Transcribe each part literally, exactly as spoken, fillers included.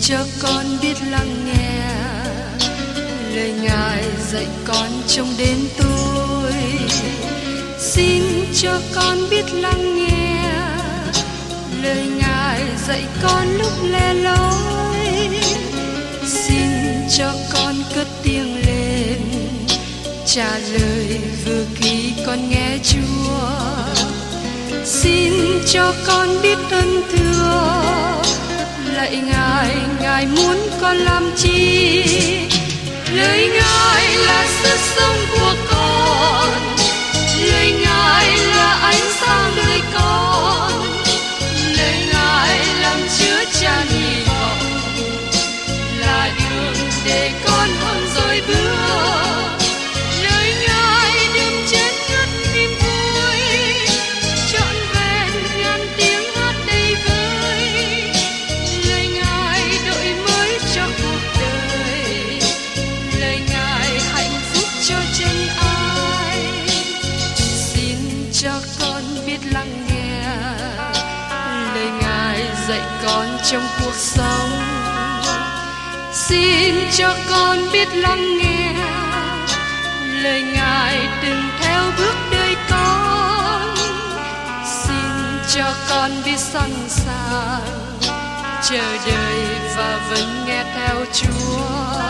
cho con biết lắng nghe lời Ngài dạy con trong đêm tối. Xin cho con biết lắng nghe lời Ngài dạy con lúc lẻ loi. Xin cho con cất tiếng lên trả lời vừa khi con nghe Chúa. Xin cho con biết ơn thưa lạy Ngài, Ngài muốn con làm chi? Lời Ngài là sức sống của con, lời Ngài là ánh sáng đời con, lời Ngài làm chứa chan hy vọng, là đường để con không dối bước. Lời Ngài đêm chết ngất niềm vui, trọn vẹn ngàn tiếng hát đầy vơi. Lời Ngài đổi mới cho cuộc đời, lời Ngài hạnh phúc cho chân ai. Xin cho con biết lắng nghe lời Ngài dạy con trong cuộc sống. Xin cho con biết lắng nghe lời Ngài từng theo bước đời con. Xin cho con biết sẵn sàng chờ đợi và vẫn nghe theo Chúa.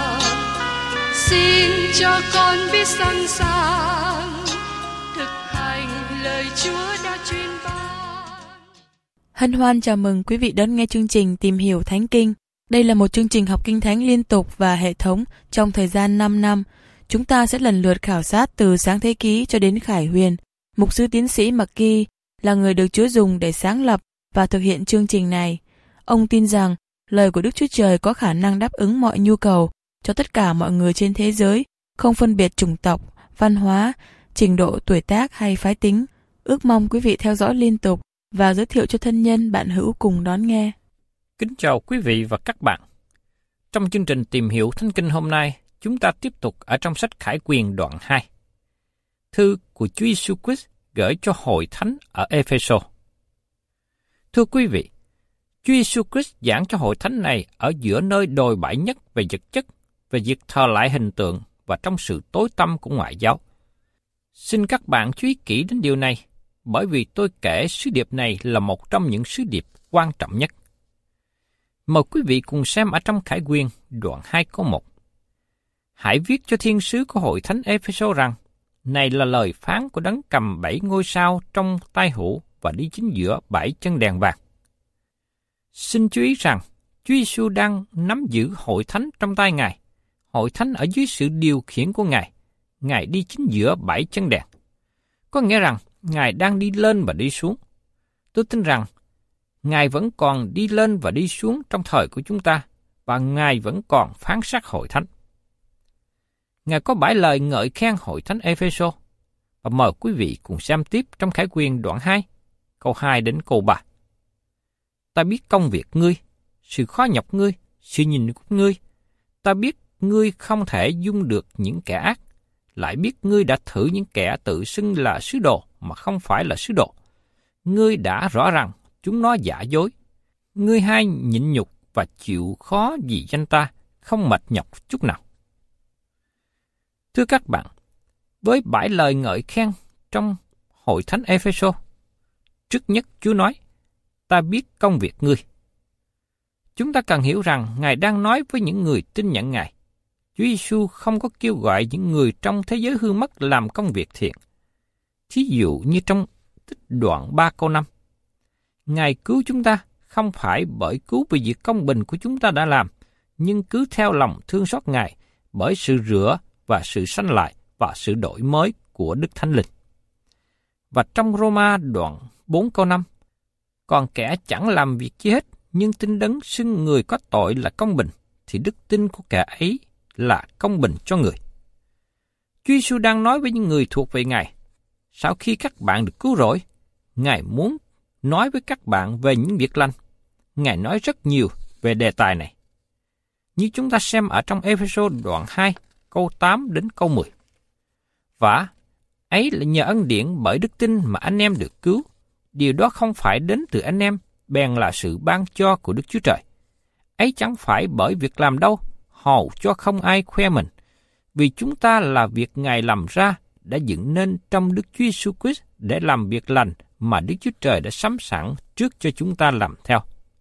Xin cho con biết sẵn sàng thực hành lời Chúa đã truyền ban. Hân hoan chào mừng quý vị đón nghe chương trình Tìm hiểu Thánh Kinh. Đây là một chương trình học Kinh Thánh liên tục và hệ thống trong thời gian năm năm. Chúng ta sẽ lần lượt khảo sát từ Sáng Thế Ký cho đến Khải Huyền. Mục sư tiến sĩ McGee là người được Chúa dùng để sáng lập và thực hiện chương trình này. Ông tin rằng lời của Đức Chúa Trời có khả năng đáp ứng mọi nhu cầu cho tất cả mọi người trên thế giới, không phân biệt chủng tộc, văn hóa, trình độ tuổi tác hay phái tính. Ước mong quý vị theo dõi liên tục và giới thiệu cho thân nhân bạn hữu cùng đón nghe. Kính chào quý vị và các bạn. Trong chương trình Tìm hiểu Thánh Kinh hôm nay, chúng ta tiếp tục ở trong sách Khải Huyền đoạn hai. Thư của Chúa Giêsu Christ gửi cho hội thánh ở Ê-phê-sô. Thưa quý vị, Chúa Giêsu Christ giảng cho hội thánh này ở giữa nơi đồi bại nhất về vật chất, về việc thờ lại hình tượng và trong sự tối tăm của ngoại giáo. Xin các bạn chú ý kỹ đến điều này, bởi vì tôi kể sứ điệp này là một trong những sứ điệp quan trọng nhất. Mời quý vị cùng xem ở trong Khải Huyền đoạn hai câu một. Hãy viết cho thiên sứ của hội thánh Ê-phê-sô rằng, này là lời phán của đấng cầm bảy ngôi sao trong tay hữu và đi chính giữa bảy chân đèn vàng. Xin chú ý rằng, Chúa Giêsu đang nắm giữ hội thánh trong tay Ngài. Hội thánh ở dưới sự điều khiển của Ngài. Ngài đi chính giữa bảy chân đèn. Có nghĩa rằng, Ngài đang đi lên và đi xuống. Tôi tin rằng, Ngài vẫn còn đi lên và đi xuống trong thời của chúng ta, và Ngài vẫn còn phán xét hội thánh. Ngài có bảy lời ngợi khen hội thánh Ê-phê-sô, và mời quý vị cùng xem tiếp trong Khải Huyền đoạn hai, câu hai đến câu ba. Ta biết công việc ngươi, sự khó nhọc ngươi, sự nhìn của ngươi. Ta biết ngươi không thể dung được những kẻ ác, lại biết ngươi đã thử những kẻ tự xưng là sứ đồ mà không phải là sứ đồ. Ngươi đã rõ rằng chúng nó giả dối. Ngươi hay nhịn nhục và chịu khó vì danh ta, không mệt nhọc chút nào. Thưa các bạn, với bảy lời ngợi khen trong hội thánh Ê-phê-sô, trước nhất Chúa nói, ta biết công việc ngươi. Chúng ta cần hiểu rằng Ngài đang nói với những người tin nhận Ngài. Chúa Giêsu không có kêu gọi những người trong thế giới hư mất làm công việc thiện. Thí dụ như trong Tích đoạn ba câu năm, Ngài cứu chúng ta không phải bởi cứu vì việc công bình của chúng ta đã làm, nhưng cứ theo lòng thương xót Ngài bởi sự rửa và sự sanh lại và sự đổi mới của Đức Thánh Linh. Và trong Roma đoạn bốn câu năm, còn kẻ chẳng làm việc chi hết, nhưng tin đấng xưng người có tội là công bình, thì đức tin của kẻ ấy là công bình cho người. Chúa Giêsu đang nói với những người thuộc về Ngài. Sau khi các bạn được cứu rỗi, Ngài muốn nói với các bạn về những việc lành. Ngài nói rất nhiều về đề tài này. Như chúng ta xem ở trong Ê-phê-sô đoạn hai, câu tám đến câu mười. Và ấy là nhờ ân điển bởi đức tin mà anh em được cứu. Điều đó không phải đến từ anh em, bèn là sự ban cho của Đức Chúa Trời. Ấy chẳng phải bởi việc làm đâu, hầu cho không ai khoe mình, vì chúng ta là việc Ngài làm ra, đã dựng nên trong Đức Chúa Giêsu Christ để làm việc lành mà Đức Chúa Trời đã sắm sẵn trước cho chúng ta làm theo.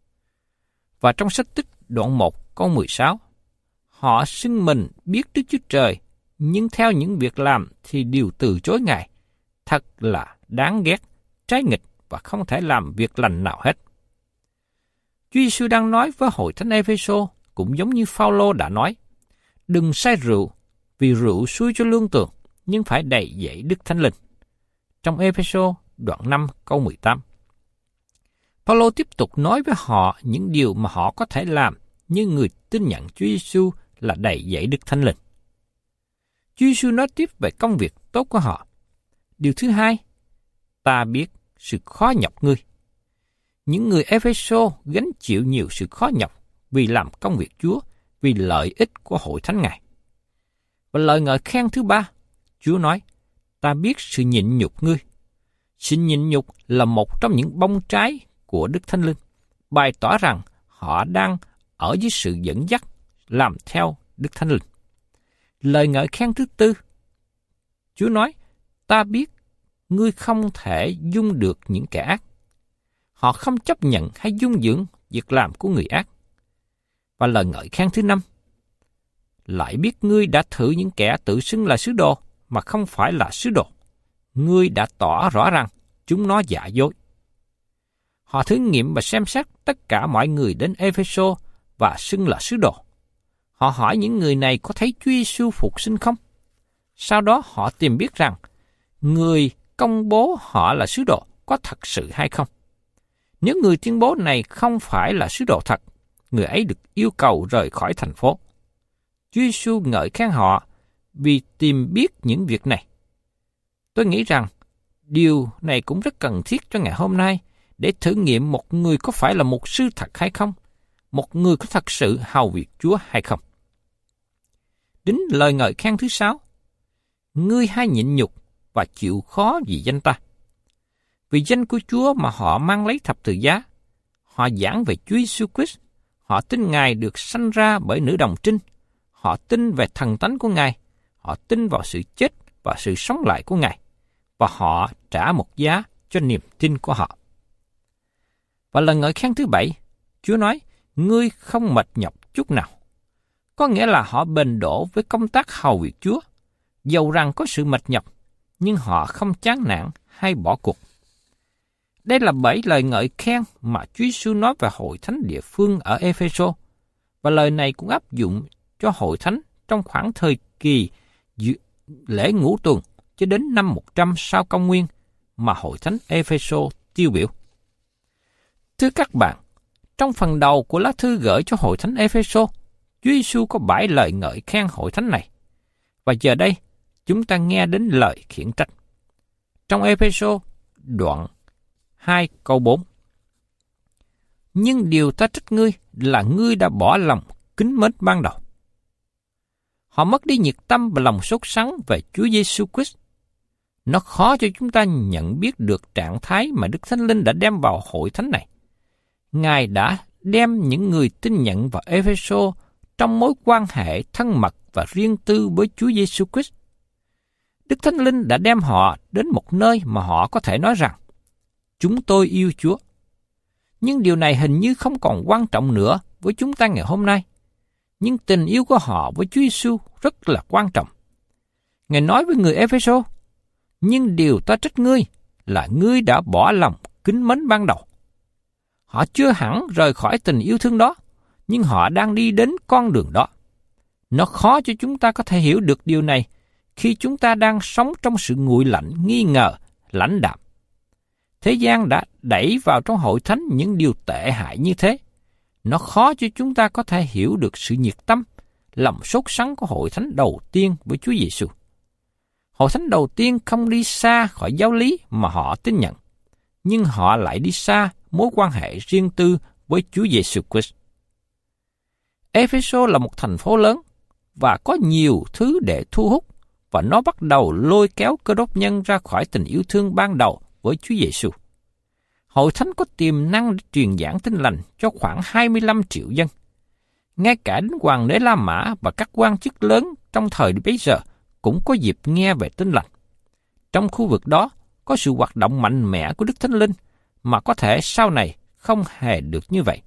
Và trong sách Tích đoạn một câu mười sáu, họ xưng mình biết Đức Chúa Trời, nhưng theo những việc làm thì đều từ chối Ngài. Thật là đáng ghét, trái nghịch và không thể làm việc lành nào hết. Chúa Giêsu đang nói với hội thánh Ê-phê-sô cũng giống như Phao-lô đã nói, đừng say rượu, vì rượu xui cho lương tường, nhưng phải đầy dẫy Đức Thánh Linh. Trong Ê-phê-sô đoạn năm câu mười tám. Phao-lô tiếp tục nói với họ những điều mà họ có thể làm như người tin nhận Chúa Giêsu là đầy dẫy Đức Thánh Linh. Chúa Giêsu nói tiếp về công việc tốt của họ. Điều thứ hai, ta biết sự khó nhọc ngươi. Những người Ê-phê-sô gánh chịu nhiều sự khó nhọc vì làm công việc Chúa, vì lợi ích của hội thánh Ngài. Và lời ngợi khen thứ ba, Chúa nói, ta biết sự nhịn nhục ngươi. Sự nhịn nhục là một trong những bông trái của Đức Thánh Linh, bày tỏ rằng họ đang ở dưới sự dẫn dắt, làm theo Đức Thánh Linh. Lời ngợi khen thứ tư, Chúa nói, ta biết ngươi không thể dung được những kẻ ác. Họ không chấp nhận hay dung dưỡng việc làm của người ác. Và lời ngợi khen thứ năm, lại biết ngươi đã thử những kẻ tự xưng là sứ đồ mà không phải là sứ đồ. Ngươi đã tỏ rõ rằng chúng nó giả dối. Họ thử nghiệm và xem xét tất cả mọi người đến Ê-phê-sô và xưng là sứ đồ. Họ hỏi những người này có thấy Chúa Giêsu phục sinh không? Sau đó họ tìm biết rằng người công bố họ là sứ đồ có thật sự hay không. Nếu người tuyên bố này không phải là sứ đồ thật, người ấy được yêu cầu rời khỏi thành phố. Chúa Giêsu ngợi khen họ vì tìm biết những việc này. Tôi nghĩ rằng điều này cũng rất cần thiết cho ngày hôm nay để thử nghiệm một người có phải là mục sư thật hay không, một người có thật sự hầu việc Chúa hay không. Đến lời ngợi khen thứ sáu, ngươi hay nhịn nhục và chịu khó vì danh ta. Vì danh của Chúa mà họ mang lấy thập tự giá, họ giảng về Chúa Giêsu Christ, họ tin Ngài được sanh ra bởi nữ đồng trinh, họ tin về thần tánh của Ngài, họ tin vào sự chết và sự sống lại của Ngài, và họ trả một giá cho niềm tin của họ. Và lần ngợi khen thứ bảy, Chúa nói, ngươi không mệt nhọc chút nào. Có nghĩa là họ bền đổ với công tác hầu việc Chúa, dầu rằng có sự mệt nhọc, nhưng họ không chán nản hay bỏ cuộc. Đây là bảy lời ngợi khen mà Chúa Giêsu nói về hội thánh địa phương ở Ê-phê-sô, và lời này cũng áp dụng cho hội thánh trong khoảng thời kỳ lễ ngũ tuần cho đến năm một trăm sau công nguyên mà hội thánh Ê-phê-sô tiêu biểu. Thưa các bạn, trong phần đầu của lá thư gửi cho hội thánh Ê-phê-sô, Chúa Giêsu có bảy lời ngợi khen hội thánh này. Và giờ đây, chúng ta nghe đến lời khiển trách. Trong Ê-phê-sô, đoạn hai câu bốn. Nhưng điều ta trách ngươi là ngươi đã bỏ lòng kính mến ban đầu. Họ mất đi nhiệt tâm và lòng sốt sắng về Chúa Giêsu Christ. Nó khó cho chúng ta nhận biết được trạng thái mà Đức Thánh Linh đã đem vào hội thánh này. Ngài đã đem những người tin nhận vào Ê-phê-sô trong mối quan hệ thân mật và riêng tư với Chúa Giêsu Christ. Đức Thánh Linh đã đem họ đến một nơi mà họ có thể nói rằng, chúng tôi yêu Chúa. Nhưng điều này hình như không còn quan trọng nữa với chúng ta ngày hôm nay. Nhưng tình yêu của họ với Chúa Giêsu rất là quan trọng. Ngài nói với người Ê-phê-sô, nhưng điều ta trách ngươi là ngươi đã bỏ lòng kính mến ban đầu. Họ chưa hẳn rời khỏi tình yêu thương đó, nhưng họ đang đi đến con đường đó. Nó khó cho chúng ta có thể hiểu được điều này khi chúng ta đang sống trong sự nguội lạnh, nghi ngờ, lãnh đạm. Thế gian đã đẩy vào trong hội thánh những điều tệ hại như thế. Nó khó cho chúng ta có thể hiểu được sự nhiệt tâm, lòng sốt sắng của hội thánh đầu tiên với Chúa Giêsu. Hội thánh đầu tiên không đi xa khỏi giáo lý mà họ tin nhận, nhưng họ lại đi xa mối quan hệ riêng tư với Chúa Giêsu Christ. Ê-phê-sô là một thành phố lớn và có nhiều thứ để thu hút, và nó bắt đầu lôi kéo Cơ Đốc nhân ra khỏi tình yêu thương ban đầu với Chúa Giêsu. Hội thánh có tiềm năng để truyền giảng tin lành cho khoảng hai mươi lăm triệu dân. Ngay cả đến hoàng đế La Mã và các quan chức lớn trong thời bấy giờ cũng có dịp nghe về Tin Lành. Trong khu vực đó có sự hoạt động mạnh mẽ của Đức Thánh Linh mà có thể sau này không hề được như vậy.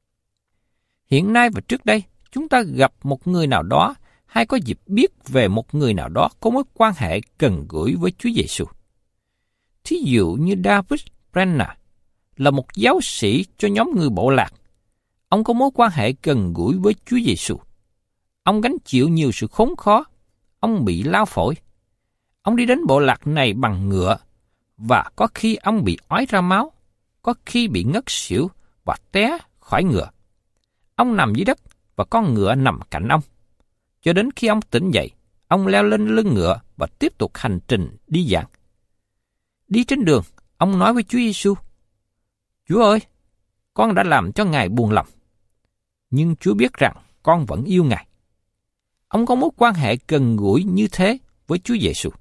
Hiện nay và trước đây, chúng ta gặp một người nào đó hay có dịp biết về một người nào đó có mối quan hệ gần gũi với Chúa Giêsu. Thí dụ như David Brenner là một giáo sĩ cho nhóm người bộ lạc. Ông có mối quan hệ gần gũi với Chúa Giêsu. Ông gánh chịu nhiều sự khốn khó. Ông bị lao phổi. Ông đi đến bộ lạc này bằng ngựa, và có khi ông bị ói ra máu, có khi bị ngất xỉu và té khỏi ngựa. Ông nằm dưới đất và con ngựa nằm cạnh ông. Cho đến khi ông tỉnh dậy, ông leo lên lưng ngựa và tiếp tục hành trình đi giảng. Đi trên đường, ông nói với Chúa Giêsu: Chúa ơi, con đã làm cho Ngài buồn lòng, nhưng Chúa biết rằng con vẫn yêu Ngài. Ông có mối quan hệ gần gũi như thế với Chúa Giêsu.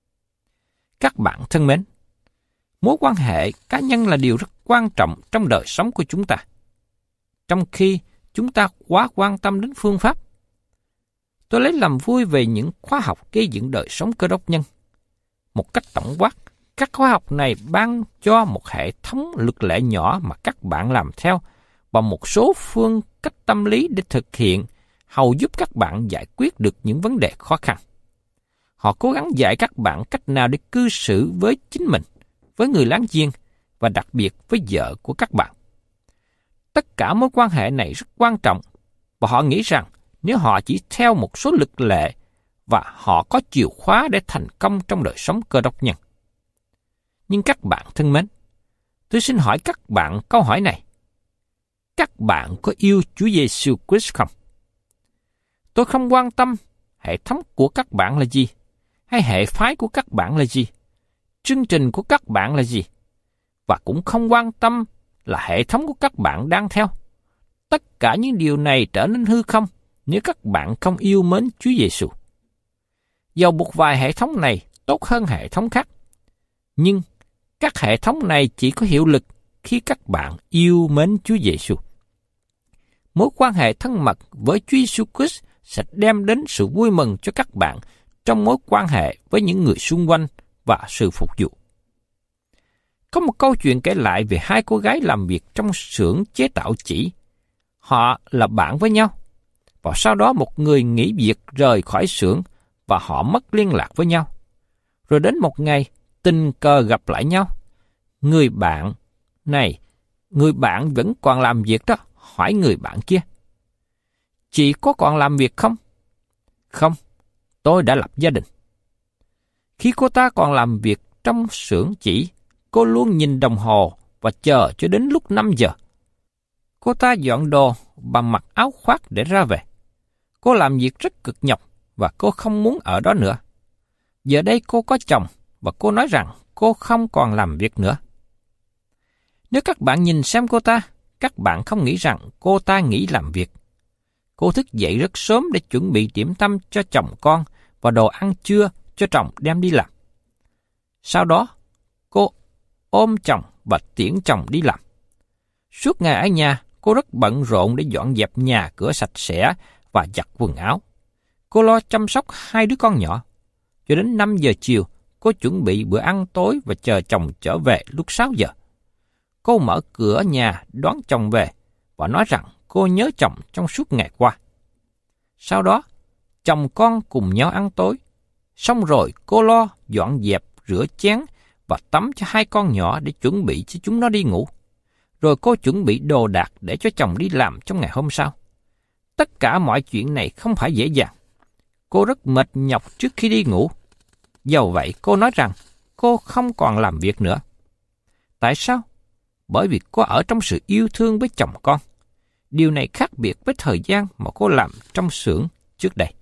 Các bạn thân mến, mối quan hệ cá nhân là điều rất quan trọng trong đời sống của chúng ta. Trong khi chúng ta quá quan tâm đến phương pháp, tôi lấy làm vui về những khóa học gây dựng đời sống Cơ Đốc nhân. Một cách tổng quát, các khóa học này ban cho một hệ thống luật lệ nhỏ mà các bạn làm theo và một số phương cách tâm lý để thực hiện, hầu giúp các bạn giải quyết được những vấn đề khó khăn. Họ cố gắng dạy các bạn cách nào để cư xử với chính mình, với người láng giềng và đặc biệt với vợ của các bạn. Tất cả mối quan hệ này rất quan trọng và họ nghĩ rằng nếu họ chỉ theo một số luật lệ và họ có chìa khóa để thành công trong đời sống Cơ Đốc nhân. Nhưng các bạn thân mến, tôi xin hỏi các bạn câu hỏi này. Các bạn có yêu Chúa Giêsu Christ không? Tôi không quan tâm hệ thống của các bạn là gì, hay hệ phái của các bạn là gì, chương trình của các bạn là gì, và cũng không quan tâm là hệ thống của các bạn đang theo. Tất cả những điều này trở nên hư không nếu các bạn không yêu mến Chúa Giêsu. Dầu một vài hệ thống này tốt hơn hệ thống khác, nhưng các hệ thống này chỉ có hiệu lực khi các bạn yêu mến Chúa Giêsu. Mối quan hệ thân mật với Chúa Giêsu Christ sẽ đem đến sự vui mừng cho các bạn trong mối quan hệ với những người xung quanh và sự phục vụ. Có một câu chuyện kể lại về hai cô gái làm việc trong xưởng chế tạo chỉ. Họ là bạn với nhau, và sau đó một người nghỉ việc rời khỏi xưởng và họ mất liên lạc với nhau. Rồi đến một ngày, tình cờ gặp lại nhau. Người bạn này, người bạn vẫn còn làm việc đó, hỏi người bạn kia: Chị có còn làm việc không? Không, tôi đã lập gia đình. Khi cô ta còn làm việc trong xưởng chỉ, cô luôn nhìn đồng hồ và chờ cho đến lúc năm giờ. Cô ta dọn đồ và mặc áo khoác để ra về. Cô làm việc rất cực nhọc và cô không muốn ở đó nữa. Giờ đây cô có chồng và cô nói rằng cô không còn làm việc nữa. Nếu các bạn nhìn xem cô ta, các bạn không nghĩ rằng cô ta nghỉ làm việc. Cô thức dậy rất sớm để chuẩn bị điểm tâm cho chồng con và đồ ăn trưa cho chồng đem đi làm. Sau đó, cô ôm chồng và tiễn chồng đi làm. Suốt ngày ở nhà, cô rất bận rộn để dọn dẹp nhà cửa sạch sẽ và giặt quần áo. Cô lo chăm sóc hai đứa con nhỏ. Cho đến năm giờ chiều, cô chuẩn bị bữa ăn tối và chờ chồng trở về lúc sáu giờ. Cô mở cửa nhà đón chồng về và nói rằng cô nhớ chồng trong suốt ngày qua. Sau đó, chồng con cùng nhau ăn tối. Xong rồi cô lo dọn dẹp, rửa chén và tắm cho hai con nhỏ để chuẩn bị cho chúng nó đi ngủ. Rồi cô chuẩn bị đồ đạc để cho chồng đi làm trong ngày hôm sau. Tất cả mọi chuyện này không phải dễ dàng. Cô rất mệt nhọc trước khi đi ngủ. Dầu vậy cô nói rằng cô không còn làm việc nữa. Tại sao? Bởi vì cô ở trong sự yêu thương với chồng con. Điều này khác biệt với thời gian mà cô làm trong xưởng trước đây.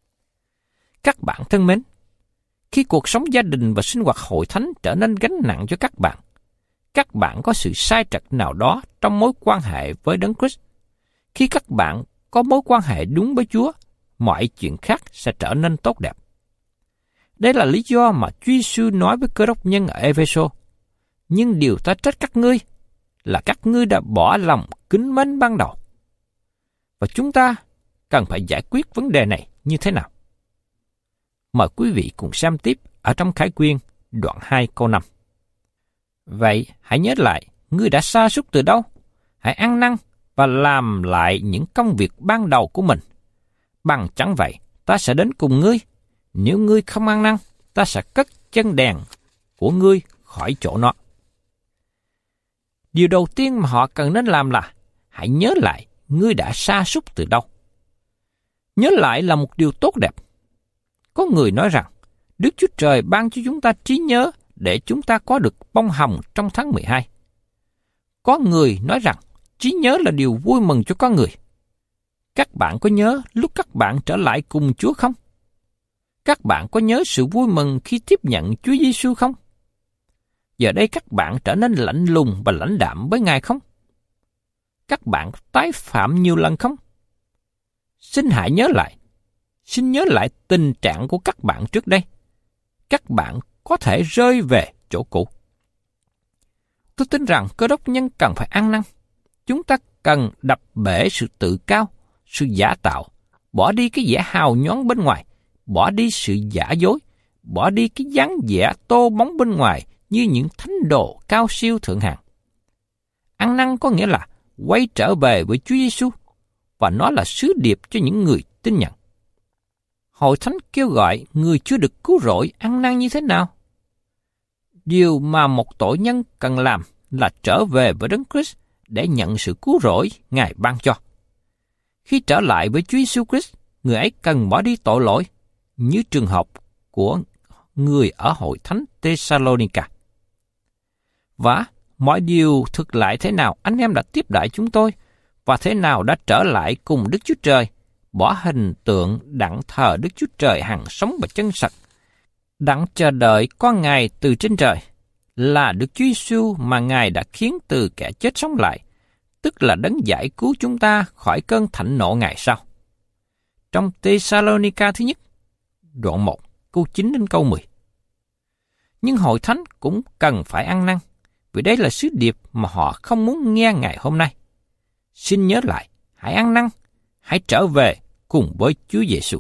Các bạn thân mến, khi cuộc sống gia đình và sinh hoạt hội thánh trở nên gánh nặng cho các bạn, các bạn có sự sai trật nào đó trong mối quan hệ với Đấng Christ. Khi các bạn có mối quan hệ đúng với Chúa, mọi chuyện khác sẽ trở nên tốt đẹp. Đây là lý do mà Chúa Giêsu nói với Cơ Đốc nhân ở Ê-phê-sô: Nhưng điều ta trách các ngươi là các ngươi đã bỏ lòng kính mến ban đầu. Và chúng ta cần phải giải quyết vấn đề này như thế nào. Mời quý vị cùng xem tiếp ở trong Khải Quyên đoạn hai câu năm. Vậy hãy nhớ lại, ngươi đã sa sút từ đâu? Hãy ăn năn và làm lại những công việc ban đầu của mình. Bằng chẳng vậy, ta sẽ đến cùng ngươi. Nếu ngươi không ăn năn, ta sẽ cất chân đèn của ngươi khỏi chỗ nó. Điều đầu tiên mà họ cần nên làm là hãy nhớ lại ngươi đã sa sút từ đâu. Nhớ lại là một điều tốt đẹp. Có người nói rằng Đức Chúa Trời ban cho chúng ta trí nhớ để chúng ta có được bông hồng trong tháng mười hai. Có người nói rằng trí nhớ là điều vui mừng cho con người. Các bạn có nhớ lúc các bạn trở lại cùng Chúa không? Các bạn có nhớ sự vui mừng khi tiếp nhận Chúa Giêsu không? Giờ đây các bạn trở nên lạnh lùng và lãnh đạm với Ngài không? Các bạn tái phạm nhiều lần không? Xin hãy nhớ lại. Xin nhớ lại tình trạng của các bạn trước đây. Các bạn có thể rơi về chỗ cũ. Tôi tin rằng Cơ Đốc nhân cần phải ăn năn. Chúng ta cần đập bể sự tự cao, sự giả tạo, bỏ đi cái vẻ hào nhoáng bên ngoài, bỏ đi sự giả dối, bỏ đi cái dáng vẻ tô bóng bên ngoài như những thánh đồ cao siêu thượng hạng. Ăn năn có nghĩa là quay trở về với Chúa Giêsu, và nó là sứ điệp cho những người tin nhận. Hội thánh kêu gọi người chưa được cứu rỗi ăn năn như thế nào? Điều mà một tội nhân cần làm là trở về với Đấng Christ để nhận sự cứu rỗi Ngài ban cho. Khi trở lại với Chúa Giêsu Christ, người ấy cần bỏ đi tội lỗi, như trường hợp của người ở hội thánh Thessalonica. Và mọi điều thực lại thế nào anh em đã tiếp đãi chúng tôi, và thế nào đã trở lại cùng Đức Chúa Trời, bỏ hình tượng đặng thờ Đức Chúa Trời hằng sống và chân thật, đặng chờ đợi con Ngài từ trên trời, là Đức Chúa Giêsu mà Ngài đã khiến từ kẻ chết sống lại, tức là đấng giải cứu chúng ta khỏi cơn thạnh nộ ngày sau. Trong Thessalonica thứ nhất, đoạn một, câu chín đến câu mười. Nhưng hội thánh cũng cần phải ăn năn, vì đây là sứ điệp mà họ không muốn nghe ngày hôm nay. Xin nhớ lại, hãy ăn năn, hãy trở về cùng với Chúa Giêsu.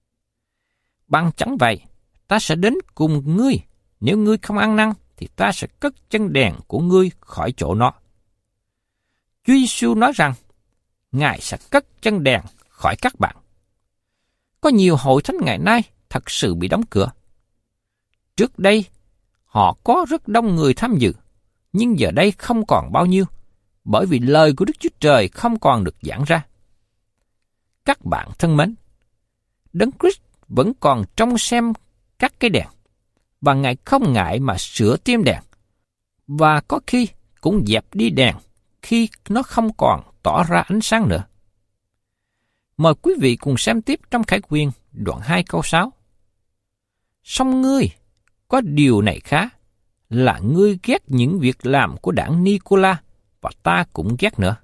Bằng chẳng vậy, ta sẽ đến cùng ngươi. Nếu ngươi không ăn năn, thì ta sẽ cất chân đèn của ngươi khỏi chỗ nó. Chúa Giêsu nói rằng, Ngài sẽ cất chân đèn khỏi các bạn. Có nhiều hội thánh ngày nay thật sự bị đóng cửa. Trước đây, họ có rất đông người tham dự, nhưng giờ đây không còn bao nhiêu, bởi vì lời của Đức Chúa Trời không còn được giảng ra. Các bạn thân mến, Đấng Christ vẫn còn trông xem các cái đèn, và Ngài không ngại mà sửa thêm đèn, và có khi cũng dẹp đi đèn khi nó không còn tỏ ra ánh sáng nữa. Mời quý vị cùng xem tiếp trong Khải Quyên đoạn hai câu sáu. Song ngươi, có điều này khá, là ngươi ghét những việc làm của đảng Nicola, và ta cũng ghét nữa.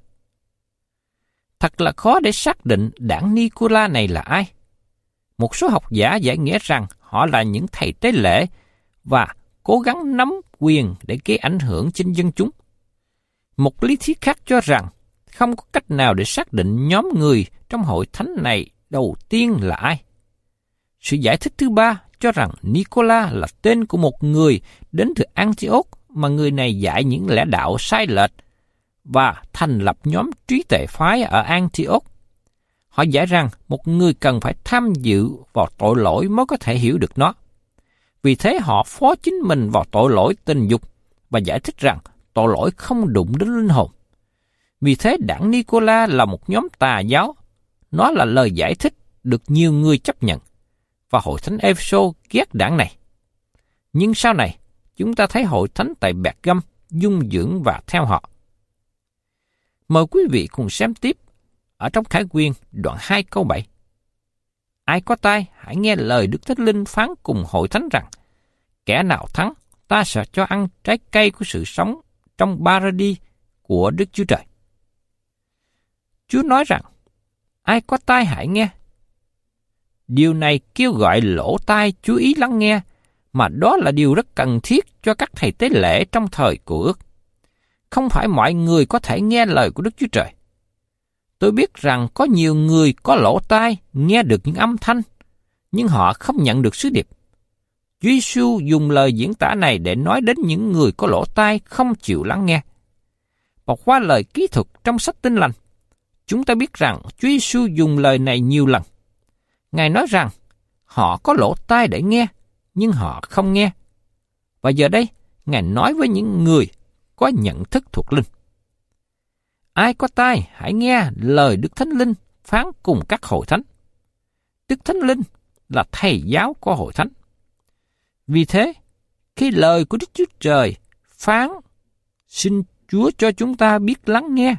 Thật là khó để xác định đảng Nicola này là ai. Một số học giả giải nghĩa rằng họ là những thầy tế lễ và cố gắng nắm quyền để gây ảnh hưởng trên dân chúng. Một lý thuyết khác cho rằng không có cách nào để xác định nhóm người trong hội thánh này đầu tiên là ai. Sự giải thích thứ ba cho rằng Nicola là tên của một người đến từ Antioch mà người này dạy những lẽ đạo sai lệch và thành lập nhóm trí tuệ phái ở Antioch. Họ giải rằng một người cần phải tham dự vào tội lỗi mới có thể hiểu được nó. Vì thế họ phó chính mình vào tội lỗi tình dục và giải thích rằng tội lỗi không đụng đến linh hồn. Vì thế đảng Nicola là một nhóm tà giáo. Nó là lời giải thích được nhiều người chấp nhận, và hội thánh Ephesos ghét đảng này. Nhưng sau này, chúng ta thấy hội thánh tại Bẹt Gâm dung dưỡng và theo họ. Mời quý vị cùng xem tiếp ở trong Khải Quyên đoạn hai câu bảy. Ai có tai, hãy nghe lời Đức Thánh Linh phán cùng hội thánh rằng, kẻ nào thắng, ta sẽ cho ăn trái cây của sự sống trong Paradis của Đức Chúa Trời. Chúa nói rằng, ai có tai hãy nghe. Điều này kêu gọi lỗ tai chú ý lắng nghe, mà đó là điều rất cần thiết cho các thầy tế lễ trong thời Cựu Ước. Không phải mọi người có thể nghe lời của Đức Chúa Trời. Tôi biết rằng có nhiều người có lỗ tai nghe được những âm thanh, nhưng họ không nhận được sứ điệp. Chúa Giêsu dùng lời diễn tả này để nói đến những người có lỗ tai không chịu lắng nghe. Và qua lời kỹ thuật trong sách Tin Lành, chúng ta biết rằng Chúa Giêsu dùng lời này nhiều lần. Ngài nói rằng họ có lỗ tai để nghe, nhưng họ không nghe. Và giờ đây, Ngài nói với những người có nhận thức thuộc linh. Ai có tai hãy nghe lời Đức Thánh Linh phán cùng các hội thánh. Đức Thánh Linh là thầy giáo của hội thánh. Vì thế, khi lời của Đức Chúa Trời phán, xin Chúa cho chúng ta biết lắng nghe.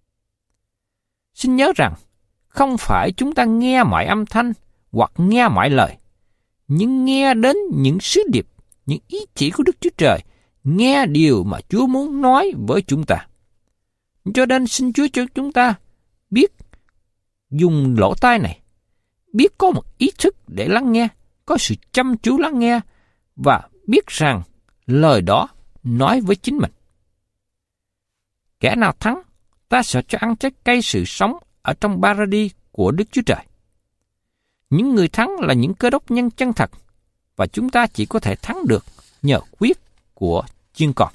Xin nhớ rằng, không phải chúng ta nghe mọi âm thanh hoặc nghe mọi lời, nhưng nghe đến những sứ điệp, những ý chỉ của Đức Chúa Trời, nghe điều mà Chúa muốn nói với chúng ta. Cho nên xin Chúa cho chúng ta biết dùng lỗ tai này, biết có một ý thức để lắng nghe, có sự chăm chú lắng nghe, và biết rằng lời đó nói với chính mình. Kẻ nào thắng, ta sẽ cho ăn trái cây sự sống ở trong Paradis của Đức Chúa Trời. Những người thắng là những cơ đốc nhân chân thật, và chúng ta chỉ có thể thắng được nhờ huyết của chiên con.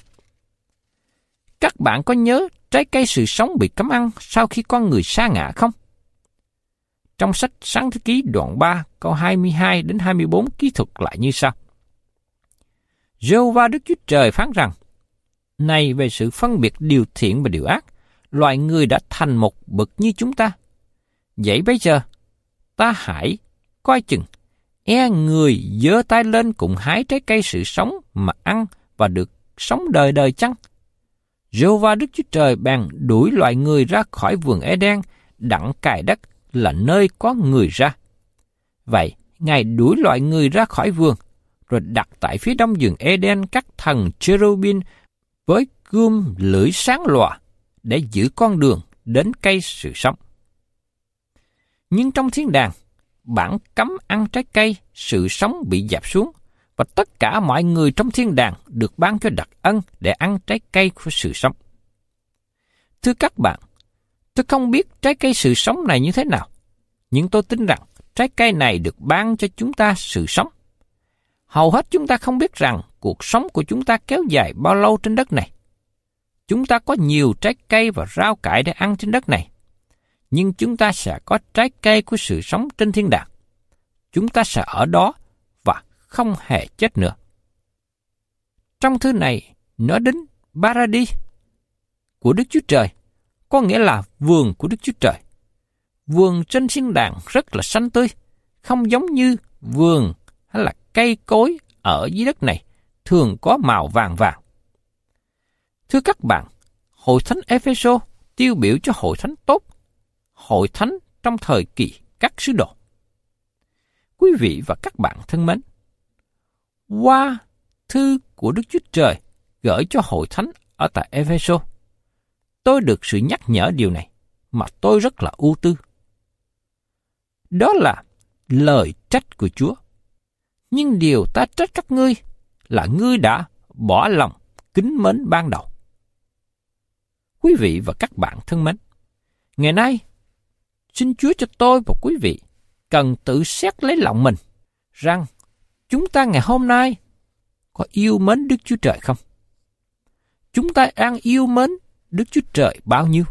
Các bạn có nhớ trái cây sự sống bị cấm ăn sau khi con người sa ngã không? Trong sách Sáng Thế Ký đoạn ba câu hai mươi hai đến hai mươi bốn ký thuật lại như sau. Giê-hô-va Đức Chúa Trời phán rằng, này về sự phân biệt điều thiện và điều ác, loài người đã thành một bậc như chúng ta. Vậy bây giờ, ta hãy coi chừng, e người giơ tay lên cùng hái trái cây sự sống mà ăn và được sống đời đời chăng? Giê-hô-va Đức Chúa Trời bèn đuổi loài người ra khỏi vườn Ê-đen, đặng cày đất là nơi có người ra. Vậy, Ngài đuổi loài người ra khỏi vườn, rồi đặt tại phía đông vườn Ê-đen các thần cherubin với gươm lưỡi sáng lòa để giữ con đường đến cây sự sống. Nhưng trong thiên đàng, bản cấm ăn trái cây sự sống bị dẹp xuống, và tất cả mọi người trong thiên đàng được ban cho đặc ân để ăn trái cây của sự sống. Thưa các bạn, tôi không biết trái cây sự sống này như thế nào, nhưng tôi tin rằng trái cây này được ban cho chúng ta sự sống. Hầu hết chúng ta không biết rằng cuộc sống của chúng ta kéo dài bao lâu trên đất này. Chúng ta có nhiều trái cây và rau cải để ăn trên đất này, nhưng chúng ta sẽ có trái cây của sự sống trên thiên đàng. Chúng ta sẽ ở đó và không hề chết nữa. Trong thư này nói đến Paradis của Đức Chúa Trời, có nghĩa là vườn của Đức Chúa Trời. Vườn trên thiên đàng rất là xanh tươi, không giống như vườn hay là cây cối ở dưới đất này thường có màu vàng vàng. Thưa các bạn, hội thánh Ê-phê-sô tiêu biểu cho hội thánh tốt, hội thánh trong thời kỳ các sứ đồ. Quý vị và các bạn thân mến, qua thư của Đức Chúa Trời gửi cho hội thánh ở tại Ê-phê-sô, tôi được sự nhắc nhở điều này mà tôi rất là ưu tư. Đó là lời trách của Chúa. Nhưng điều ta trách các ngươi là ngươi đã bỏ lòng kính mến ban đầu. Quý vị và các bạn thân mến, ngày nay, xin Chúa cho tôi và quý vị cần tự xét lấy lòng mình rằng chúng ta ngày hôm nay có yêu mến Đức Chúa Trời không? Chúng ta đang yêu mến Đức Chúa Trời bao nhiêu?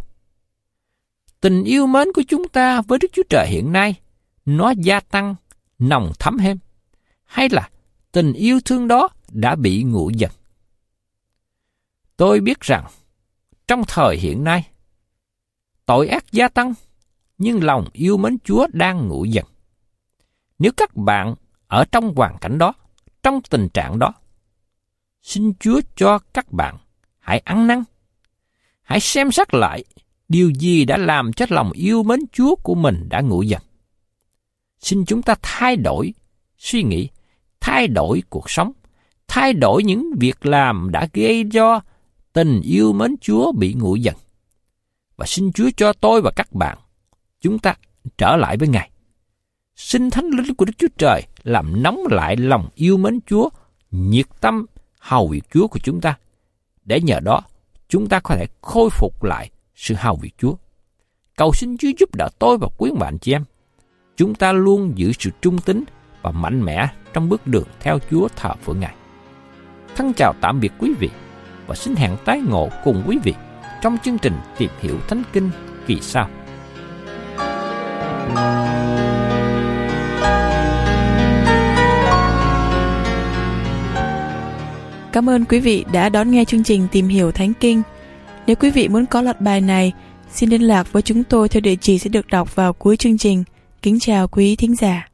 Tình yêu mến của chúng ta với Đức Chúa Trời hiện nay nó gia tăng, nồng thắm thêm, hay là tình yêu thương đó đã bị nguội dần? Tôi biết rằng trong thời hiện nay, tội ác gia tăng, nhưng lòng yêu mến Chúa đang nguội dần. Nếu các bạn ở trong hoàn cảnh đó, trong tình trạng đó, xin Chúa cho các bạn hãy ăn năn, hãy xem xét lại điều gì đã làm cho lòng yêu mến Chúa của mình đã nguội dần. Xin chúng ta thay đổi suy nghĩ, thay đổi cuộc sống, thay đổi những việc làm đã gây cho tình yêu mến Chúa bị nguội dần. Và xin Chúa cho tôi và các bạn, chúng ta trở lại với Ngài. Xin Thánh Linh của Đức Chúa Trời làm nóng lại lòng yêu mến Chúa, nhiệt tâm hầu việc Chúa của chúng ta, để nhờ đó chúng ta có thể khôi phục lại sự hầu việc Chúa. cầu xin Chúa giúp đỡ tôi và quý bạn chị em. Chúng ta luôn giữ sự trung tín và mạnh mẽ trong bước đường theo Chúa thờ phượng Ngài. Thân chào tạm biệt quý vị và xin hẹn tái ngộ cùng quý vị trong chương trình Tìm Hiểu Thánh Kinh kỳ sau. Cảm ơn quý vị đã đón nghe chương trình Tìm Hiểu Thánh Kinh. Nếu quý vị muốn có loạt bài này, xin liên lạc với chúng tôi theo địa chỉ sẽ được đọc vào cuối chương trình. Kính chào quý thính giả.